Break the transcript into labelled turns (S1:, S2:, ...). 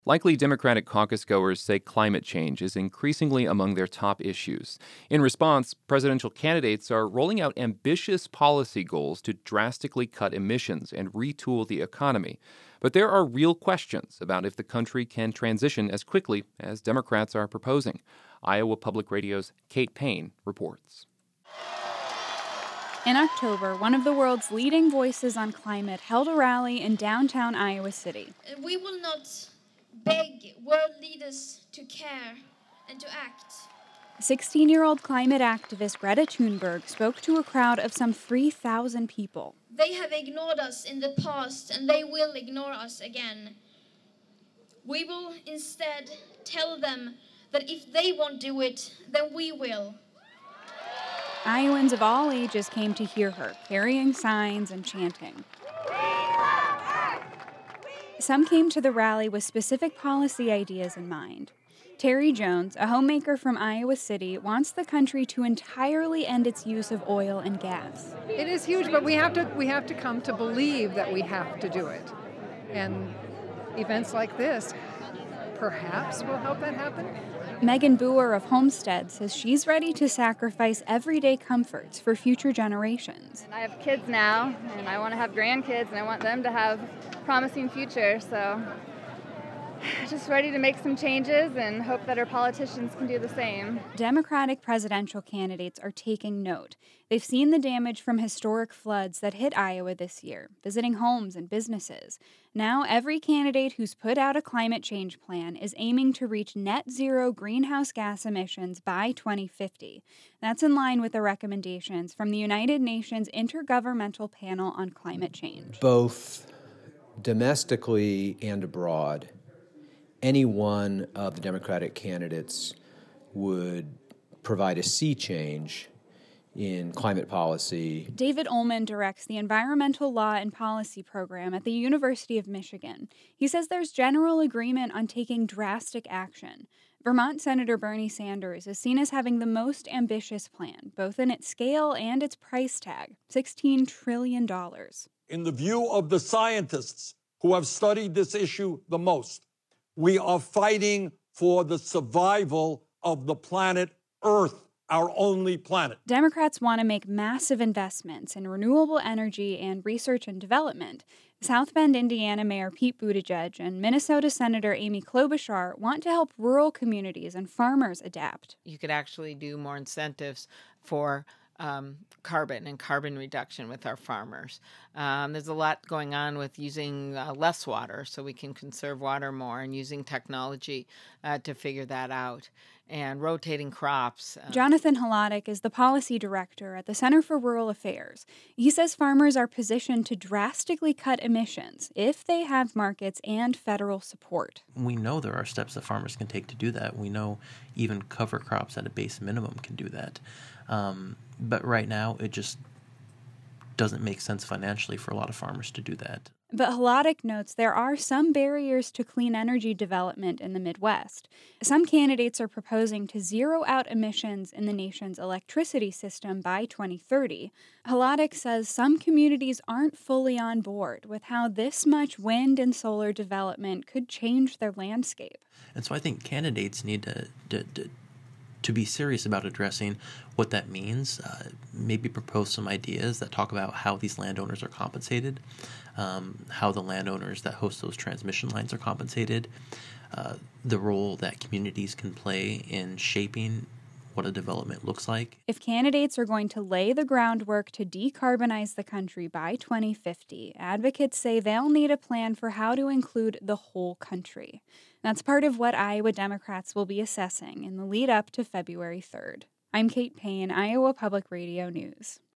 S1: Likely Democratic caucus goers say climate change is increasingly among their top issues. In response, presidential candidates are rolling out ambitious policy goals to drastically cut emissions and retool the economy. But there are real questions about if the country can transition as quickly as Democrats are proposing. Iowa Public Radio's Kate Payne reports.
S2: In October, one of the world's leading voices on climate held a rally in downtown Iowa City.
S3: We will not beg world leaders to care and to act.
S2: 16-year-old climate activist Greta Thunberg spoke to a crowd of some 3,000 people.
S3: They have ignored us in the past, and they will ignore us again. We will instead tell them that if they won't do it, then we will.
S2: Iowans of all ages came to hear her, carrying signs and chanting. Some came to the rally with specific policy ideas in mind. Terry Jones, a homemaker from Iowa City, wants the country to entirely end its use of oil and gas.
S4: It is huge, but we have to come to believe that we have to do it. And events like this perhaps will help that happen.
S2: Megan Boer of Homestead says she's ready to sacrifice everyday comforts for future generations.
S5: I have kids now, and I want to have grandkids, and I want them to have a promising future, so just ready to make some changes and hope that our politicians can do the same.
S2: Democratic presidential candidates are taking note. They've seen the damage from historic floods that hit Iowa this year, visiting homes and businesses. Now, every candidate who's put out a climate change plan is aiming to reach net zero greenhouse gas emissions by 2050. That's in line with the recommendations from the United Nations Intergovernmental Panel on Climate Change.
S6: Both domestically and abroad, any one of the Democratic candidates would provide a sea change in climate policy.
S2: David Ullman directs the Environmental Law and Policy Program at the University of Michigan. He says there's general agreement on taking drastic action. Vermont Senator Bernie Sanders is seen as having the most ambitious plan, both in its scale and its price tag, $16 trillion.
S7: In the view of the scientists who have studied this issue the most, we are fighting for the survival of the planet Earth, our only planet.
S2: Democrats want to make massive investments in renewable energy and research and development. South Bend, Indiana Mayor Pete Buttigieg and Minnesota Senator Amy Klobuchar want to help rural communities and farmers adapt.
S8: You could actually do more incentives for carbon and carbon reduction with our farmers. There's a lot going on with using less water so we can conserve water more, and using technology to figure that out, and rotating crops.
S2: Jonathan Hladek is the policy director at the Center for Rural Affairs. He says farmers are positioned to drastically cut emissions if they have markets and federal support.
S9: We know there are steps that farmers can take to do that. We know even cover crops at a base minimum can do that. But right now, it just doesn't make sense financially for a lot of farmers to do that.
S2: But Hladek notes there are some barriers to clean energy development in the Midwest. Some candidates are proposing to zero out emissions in the nation's electricity system by 2030. Hladek says some communities aren't fully on board with how this much wind and solar development could change their landscape.
S9: And so I think candidates need to be serious about addressing what that means, maybe propose some ideas that talk about how these landowners are compensated, how the landowners that host those transmission lines are compensated, the role that communities can play in shaping what a development looks like.
S2: If candidates are going to lay the groundwork to decarbonize the country by 2050, advocates say they'll need a plan for how to include the whole country. That's part of what Iowa Democrats will be assessing in the lead up to February 3rd. I'm Kate Payne, Iowa Public Radio News.